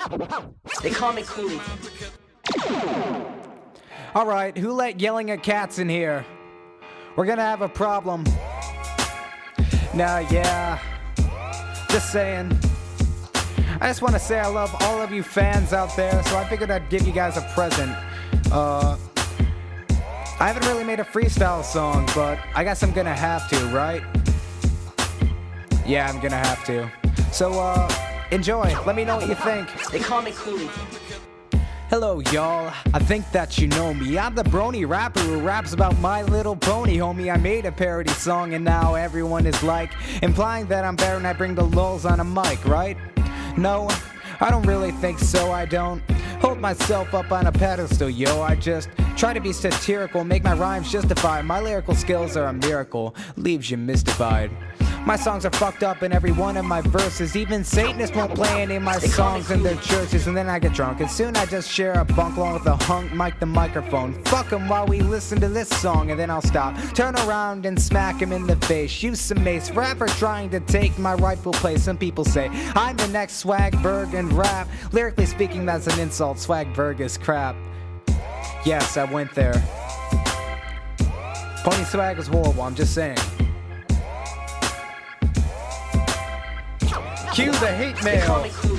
They call me Cooley. Alright, who let yelling at cats in here? We're gonna have a problem. Nah, yeah. Just saying. I just want to say I love all of you fans out there, so I figured I'd give you guys a present. I haven't really made a freestyle song, but I guess I'm gonna have to, right? Yeah, I'm gonna have to. So, enjoy. Let me know what you think. They call me Cooley. Hello, y'all. I think that you know me. I'm the brony rapper who raps about My Little Pony, homie. I made a parody song and now everyone is like implying that I'm better and I bring the lulz on a mic, right? No, I don't really think so. I don't hold myself up on a pedestal, yo. I just try to be satirical, make my rhymes justify. My lyrical skills are a miracle, leaves you mystified. My songs are fucked up in every one of my verses. Even Satanists won't play any of my songs in their churches. And then I get drunk, and soon I just share a bunk along with a hunk mic the microphone. Fuck 'em while we listen to this song, and then I'll stop. Turn around and smack him in the face. Use some mace, rapper trying to take my rightful place. Some people say I'm the next Swagberg and rap. Lyrically speaking, that's an insult. Swagberg is crap. Yes, I went there. Pony swag is horrible, I'm just saying. Cue the hate mail.